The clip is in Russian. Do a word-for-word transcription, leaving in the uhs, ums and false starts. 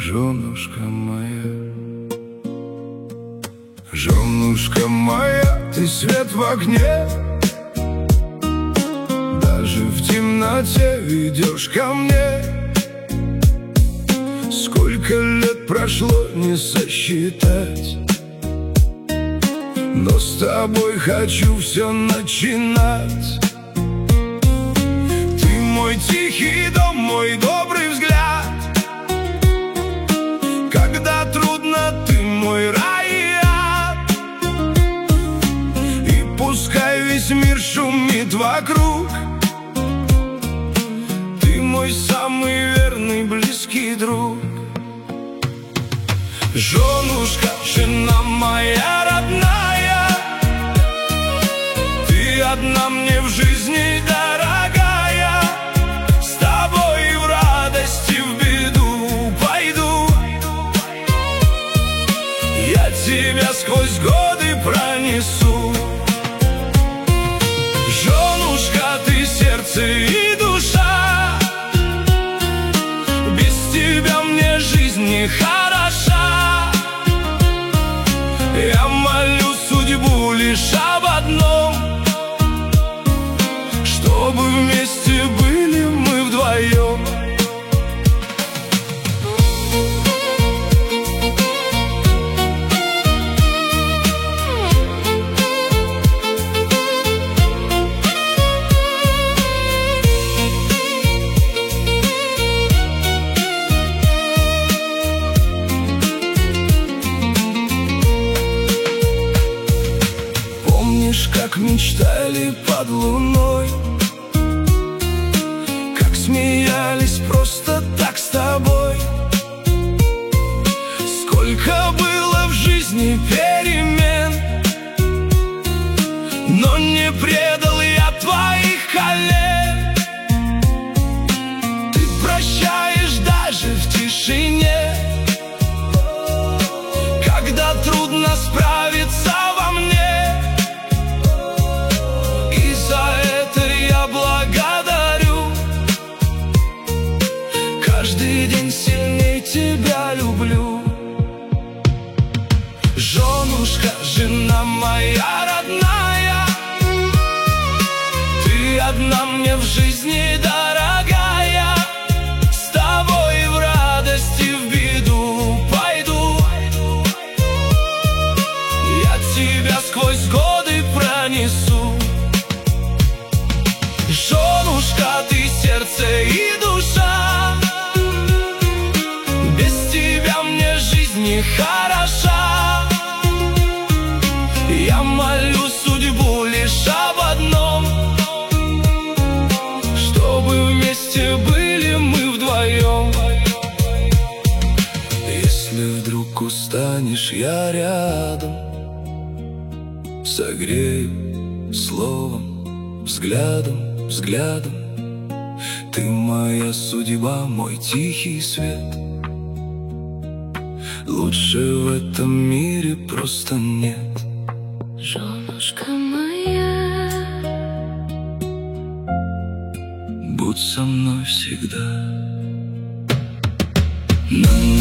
Женушка моя, женушка моя, ты свет в окне. Даже в темноте ведешь ко мне. Сколько лет прошло, не сосчитать, но с тобой хочу все начинать. Ты мой тихий дом, мой добрый взгляд. Когда трудно, ты мой рай и ад. И пускай весь мир шумит вокруг, ты мой самый верный, близкий друг. Женушка, жена моя родная, ты одна мне в жизни дорогая. С тобой в радости, в беду пойду. Я тебя сквозь годы пронесу. Женушка, ты сердце и душа. Без тебя мне жизнь не хороша. Я молю судьбу лишь об одном, чтобы вместе были мы вдвоем. Как мечтали под луной, как смеялись просто так с тобой. Сколько было в жизни перемен, но не предал я твоих колен. Ты прощаешь даже в тишине, когда трудно справиться во мне. Каждый день сильней тебя люблю. Женушка, жена моя родная, ты одна мне в жизни дорогая. С тобой в радости, в беду пойду. Я тебя сквозь годы пронесу. Женушка, ты сердце и душа. Без тебя мне жизнь не хороша. Я молю судьбу лишь об одном, чтобы вместе были мы вдвоем. Если вдруг устанешь, я рядом. Согрею словом, взглядом, взглядом. Ты моя судьба, мой тихий свет. Лучше в этом мире просто нет. Женушка моя, будь со мной всегда. На